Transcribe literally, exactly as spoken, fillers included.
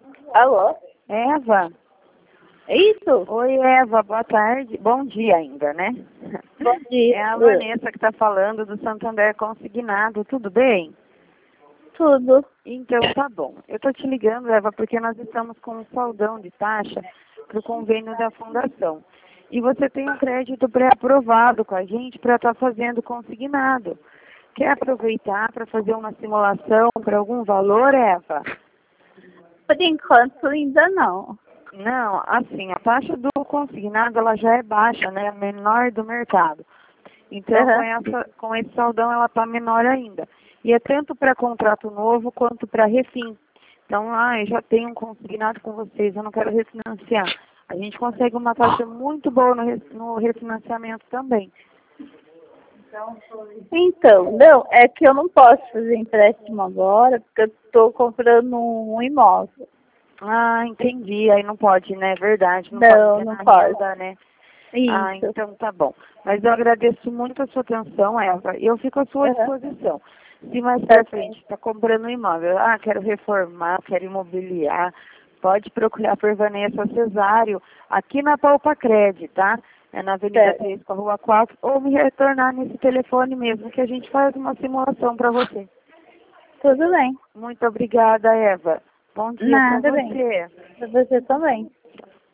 Alô? Eva? É isso? Oi, Eva, boa tarde. Bom dia ainda, né? Bom dia. É a Vanessa que está falando do Santander Consignado, tudo bem? Tudo. Então tá bom. Eu estou te ligando, Eva, porque nós estamos com um saldão de taxa para o convênio da Fundação. E você tem um crédito pré-aprovado com a gente para estar fazendo consignado. Quer aproveitar para fazer uma simulação para algum valor, Eva? Por enquanto ainda não. Não, assim, a taxa do consignado ela já é baixa, né? A menor do mercado. Então, Uhum. com, essa, com esse saldão, ela está menor ainda. E é tanto para contrato novo quanto para refim. Então, ah, eu já tenho um consignado com vocês, eu não quero refinanciar. A gente consegue uma taxa muito boa no, re- no refinanciamento também. Então, não, é que eu não posso fazer empréstimo agora, porque eu estou comprando um imóvel. Ah, entendi. Aí não pode, né? É verdade. Não, Não, pode ter não na pode. renda, né? Ah, Isso. então tá bom. Mas eu agradeço muito a sua atenção, Eva. E eu fico à sua Uhum. disposição. Se mais Tá pra bem. frente está comprando um imóvel, ah, quero reformar, quero imobiliar, pode procurar por Vanessa Cesário, aqui na Palpa Cred, tá? É na Avenida Certo. três com a Rua quatro, ou me retornar nesse telefone mesmo, que a gente faz uma simulação para você. Tudo bem. Muito obrigada, Eva. Bom dia para Nada bem. você. Pra você também.